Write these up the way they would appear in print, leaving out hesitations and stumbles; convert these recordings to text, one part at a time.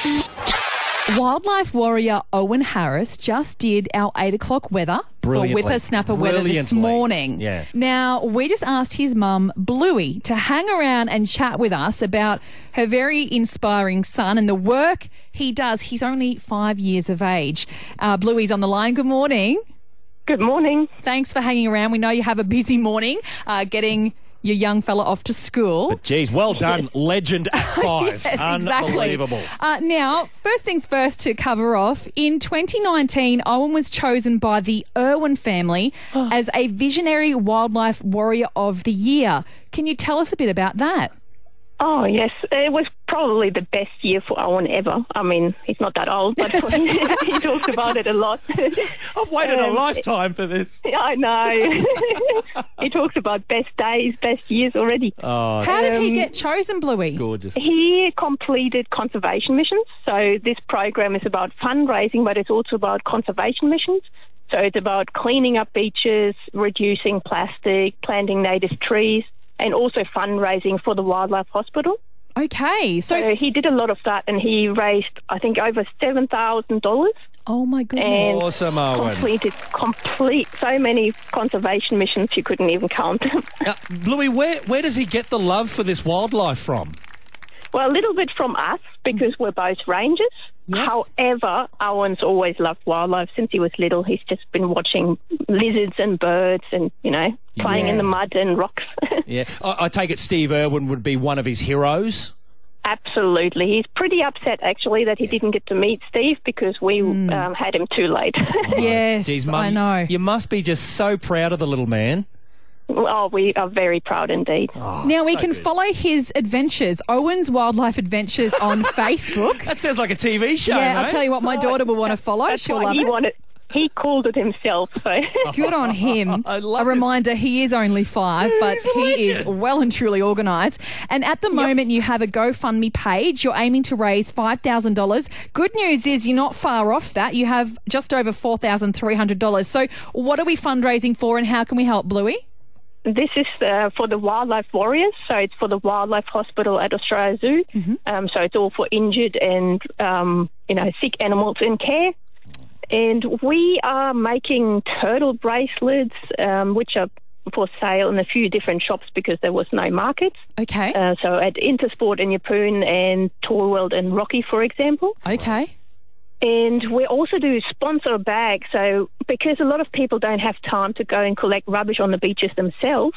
Wildlife warrior Owen Harris just did our 8 o'clock weather for Whippersnapper weather this morning. Yeah. Now, we just asked his mum, Bluey, to hang around and chat with us about her very inspiring son and the work he does. He's only 5 years of age. Bluey's on the line. Good morning. Good morning. Thanks for hanging around. We know you have a busy morning getting your young fella off to school. But geez, well done. Legend at 5. Yes, Unbelievable. Exactly. Now, first things first to cover off. In 2019, Owen was chosen by the Irwin family as a Visionary Wildlife Warrior of the Year. Can you tell us a bit about that? Oh, yes. It was probably the best year for Owen ever. I mean, he's not that old, but he talks about it a lot. I've waited a lifetime for this. I know. He talks about best days, best years already. Oh, How did he get chosen, Bluey? gorgeous. He completed conservation missions. So this program is about fundraising, but it's also about conservation missions. So it's about cleaning up beaches, reducing plastic, planting native trees, and also fundraising for the Wildlife Hospital. Okay. So he did a lot of that, and he raised, I think, over $7,000. Oh, my goodness. And Awesome, Owen. completed so many conservation missions you couldn't even count them. Bluey, where does he get the love for this wildlife from? Well, a little bit from us, because we're both rangers. Yes. However, Owen's always loved wildlife since he was little. He's just been watching lizards and birds and, playing in the mud and rocks. Yeah, I take it Steve Irwin would be one of his heroes. Absolutely. He's pretty upset, actually, that he didn't get to meet Steve because we had him too late. Yes, Geez, Mum, I know. You must be just so proud of the little man. Oh, we are very proud indeed. Oh, Now, we so can good. follow his adventures, Owen's Wildlife Adventures, on Facebook. That sounds like a TV show, Yeah, mate. I'll tell you what, my daughter will want to follow. That's She'll what love he it. wanted. He called it himself, so... Good on him. I love a reminder, he is only 5, but He's a he is legend. well and truly organised. And at the moment, you have a GoFundMe page. You're aiming to raise $5,000. Good news is you're not far off that. You have just over $4,300. So what are we fundraising for, and how can we help, Bluey? This is for the Wildlife Warriors, so it's for the Wildlife Hospital at Australia Zoo. So it's all for injured and, sick animals in care. And we are making turtle bracelets, which are for sale in a few different shops because there was no markets. Okay. So at Intersport in Yeppoon and Toy World and Rocky, for example. Okay. And we also do sponsor bags. So because a lot of people don't have time to go and collect rubbish on the beaches themselves,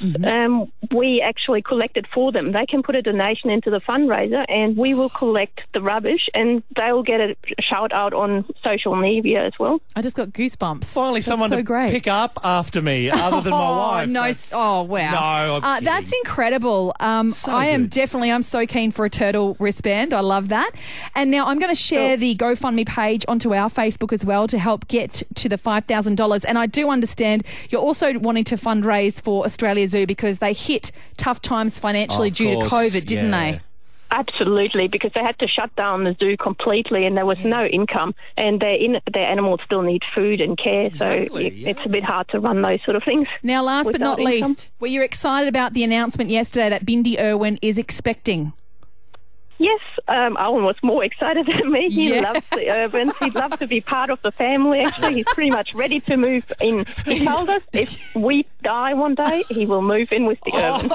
we actually collect it for them. They can put a donation into the fundraiser and we will collect the rubbish and they'll get a shout out on social media as well. I just got goosebumps. Finally, That's someone so to great. pick up after me, other than my wife. No, That's- wow. No, I'm That's kidding. incredible. So I'm good. so keen for a turtle wristband. I love that. And now I'm going to share the GoFundMe page onto our Facebook as well to help get to the $5,000. And I do understand you're also wanting to fundraise for Australia Zoo because they hit tough times financially Of due course, to COVID, didn't yeah. they? Absolutely, because they had to shut down the zoo completely and there was no income and their animals still need food and care. Exactly, So it's a bit hard to run those sort of things. Now, last but not without income. least, were you excited about the announcement yesterday that Bindi Irwin is expecting? Yes, Owen was more excited than me. He loves the Irwins. He'd love to be part of the family. Actually, he's pretty much ready to move in. He told us if we die one day, he will move in with the Irwins.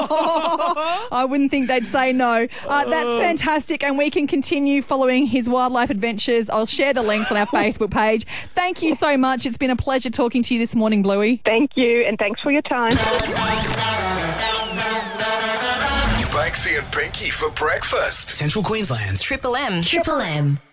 I wouldn't think they'd say no. That's fantastic, and we can continue following his wildlife adventures. I'll share the links on our Facebook page. Thank you so much. It's been a pleasure talking to you this morning, Bluey. Thank you, and thanks for your time. Banksy and Pinky for breakfast. Central Queensland's Triple M.